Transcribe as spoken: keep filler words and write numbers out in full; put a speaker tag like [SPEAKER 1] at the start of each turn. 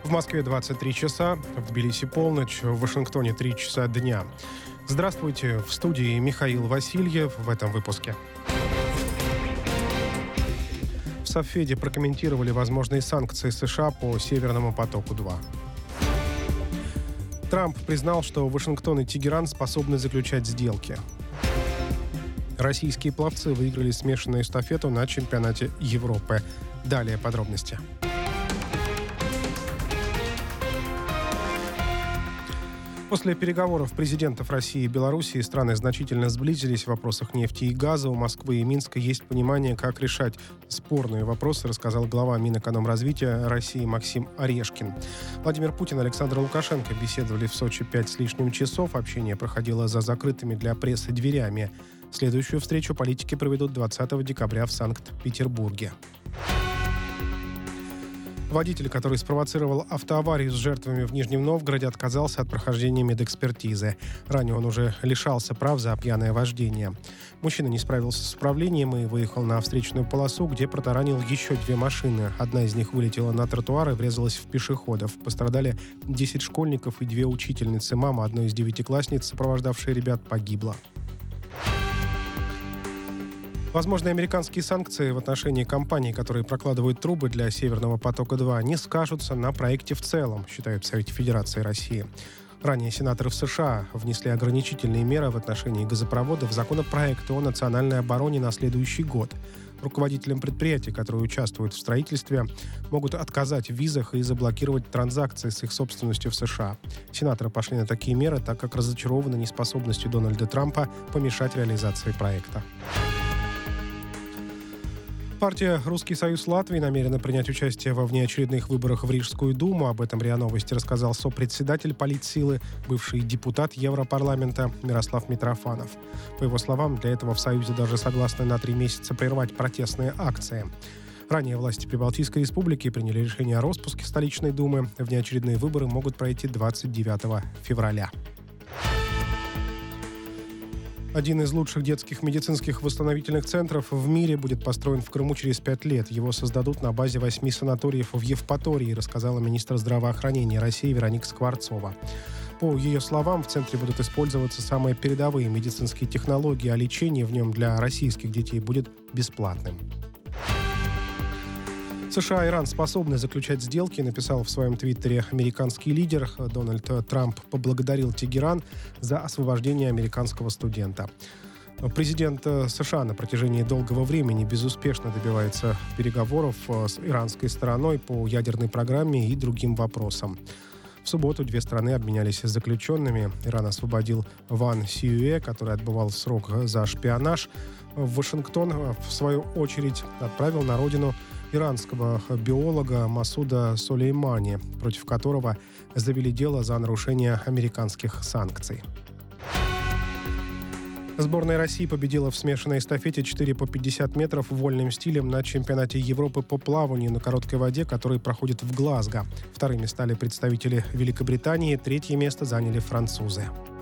[SPEAKER 1] В Москве двадцать три часа, в Тбилиси полночь, в Вашингтоне три часа дня. Здравствуйте, в студии Михаил Васильев в этом выпуске. В Совфеде прокомментировали возможные санкции США по Северному потоку-два. Трамп признал, что Вашингтон и Тегеран способны заключать сделки. Российские пловцы выиграли смешанную эстафету на чемпионате Европы. Далее подробности. После переговоров президентов России и Белоруссии страны значительно сблизились в вопросах нефти и газа. У Москвы и Минска есть понимание, как решать спорные вопросы, рассказал глава Минэкономразвития России Максим Орешкин. Владимир Путин и Александр Лукашенко беседовали в Сочи пять с лишним часов. Общение проходило за закрытыми для прессы дверями. Следующую встречу политики проведут двадцатого декабря в Санкт-Петербурге. Водитель, который спровоцировал автоаварию с жертвами в Нижнем Новгороде, отказался от прохождения медэкспертизы. Ранее он уже лишался прав за пьяное вождение. Мужчина не справился с управлением и выехал на встречную полосу, где протаранил еще две машины. Одна из них вылетела на тротуар и врезалась в пешеходов. Пострадали десять школьников и две учительницы. Мама одной из девятиклассниц, сопровождавшей ребят, погибла. Возможные американские санкции в отношении компаний, которые прокладывают трубы для Северного потока-два, не скажутся на проекте в целом, считают в Совете Федерации России. Ранее сенаторы в США внесли ограничительные меры в отношении газопровода в законопроект о национальной обороне на следующий год. Руководителям предприятий, которые участвуют в строительстве, могут отказать в визах и заблокировать транзакции с их собственностью в США. Сенаторы пошли на такие меры, так как разочарованы неспособностью Дональда Трампа помешать реализации проекта. Партия «Русский союз Латвии» намерена принять участие во внеочередных выборах в Рижскую думу. Об этом РИА Новости рассказал сопредседатель политсилы, бывший депутат Европарламента Мирослав Митрофанов. По его словам, для этого в Союзе даже согласны на три месяца прервать протестные акции. Ранее власти Прибалтийской республики приняли решение о распуске столичной думы. Внеочередные выборы могут пройти двадцать девятого февраля. Один из лучших детских медицинских восстановительных центров в мире будет построен в Крыму через пять лет. Его создадут на базе восьми санаториев в Евпатории, рассказала министр здравоохранения России Вероника Скворцова. По ее словам, в центре будут использоваться самые передовые медицинские технологии, а лечение в нем для российских детей будет бесплатным. США и Иран способны заключать сделки, написал в своем твиттере американский лидер. Дональд Трамп поблагодарил Тегеран за освобождение американского студента. Президент США на протяжении долгого времени безуспешно добивается переговоров с иранской стороной по ядерной программе и другим вопросам. В субботу две страны обменялись заключенными. Иран освободил Ван Сиюэ, который отбывал срок за шпионаж. В Вашингтон, в свою очередь, отправил на родину иранского биолога Масуда Солеймани, против которого завели дело за нарушение американских санкций. Сборная России победила в смешанной эстафете четыре по пятьдесят метров вольным стилем на чемпионате Европы по плаванию на короткой воде, который проходит в Глазго. Вторыми стали представители Великобритании, третье место заняли французы.